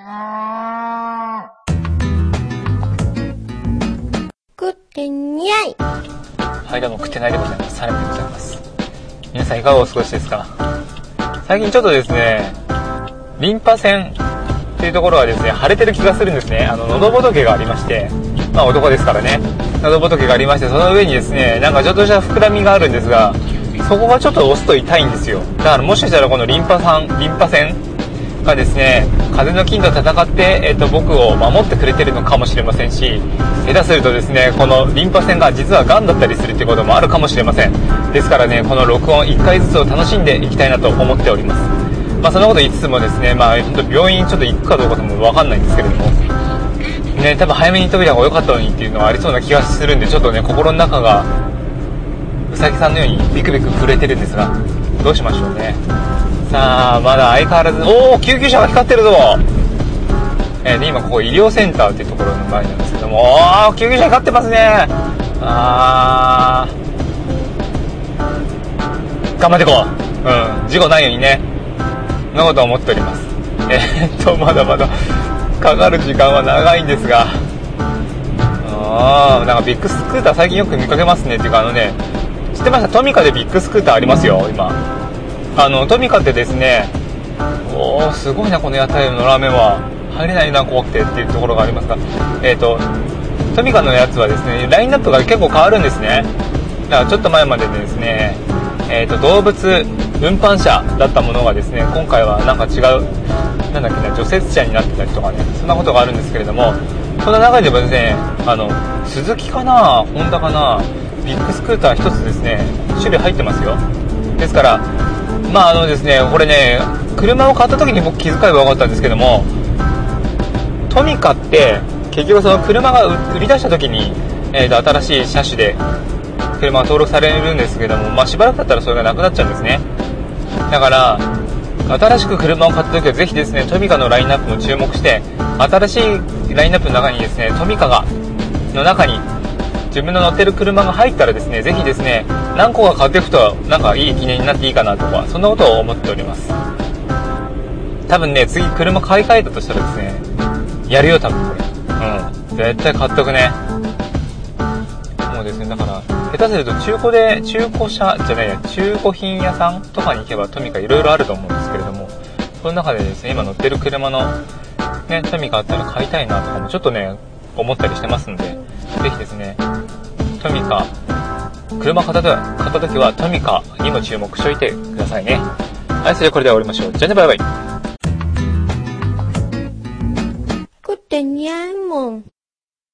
食ってにゃい。 はい、どうも食ってないでございます。サラミでございます。皆さんいかがお過ごしですか？最近ちょっとですね、リンパ腺っていうところはですね、腫れてる気がするんですね。喉仏がありまして、まあ男ですからね、喉仏がありまして、その上にですね、なんかちょっとした膨らみがあるんですが、そこがちょっと押すと痛いんですよ。だからもしかしたらこのリンパ腺がですね、風の菌と戦って、僕を守ってくれてるのかもしれませんし、下手するとですね、このリンパ腺が実は癌だったりするっていうこともあるかもしれません。ですからね、この録音1回ずつを楽しんでいきたいなと思っております。まあそんなこと言いつつもですね、まあ本当病院ちょっと行くかどうかもわかんないんですけれどもね、多分早めに行っとけた方が良かったのにっていうのはありそうな気がするんで、ちょっとね、心の中がうさぎさんのようにビクビク震えてるんですが、どうしましょうね。さあ、まだ相変わらず、救急車が光ってるぞ。で、今ここ医療センターっていうところの前なんですけども、救急車光ってますね。頑張っていこう。事故ないようにね、そんなことは思っております。まだまだかかる時間は長いんですが、なんかビッグスクーター最近よく見かけますね。っていうか知ってました？トミカでビッグスクーターありますよ、今。トミカってですね、すごいな、この屋台のラーメンは。入れないな、怖くてっていうところがありますが、トミカのやつはですね、ラインナップが結構変わるんですね。だからちょっと前までですね、動物運搬車だったものがですね、今回はなんか違う、除雪車になってたりとかね、そんなことがあるんですけれども、そんな中でもですね、スズキかな、ホンダかな、ビッグスクーター一つですね、種類入ってますよ。ですから、まあですね、これね、車を買った時に僕気遣えばよかったんですけども、トミカって結局その車が売り出した時に、新しい車種で車が登録されるんですけども、まあしばらく経ったらそれがなくなっちゃうんですね。だから新しく車を買った時はぜひですね、トミカのラインナップも注目して、新しいラインナップの中にですね、トミカの中に自分の乗ってる車が入ったらですね、ぜひですね、何個か買っていくとなんかいい記念になっていいかなとか、そんなことを思っております。多分ね、次車買い替えたとしたらですね、やるよ、多分これ。絶対買っとくね。もうですね、だから下手すると中古品屋さんとかに行けばトミカいろいろあると思うんですけれども、その中でですね、今乗ってる車のね、トミカあったら買いたいなとかもちょっとね、思ったりしてますんで、ぜひですね、トミカ車買った時はトミカにも注目しておいてくださいね。はい、それではこれで終わりましょう。じゃあね、バイバイ。 食ってにゃいもん。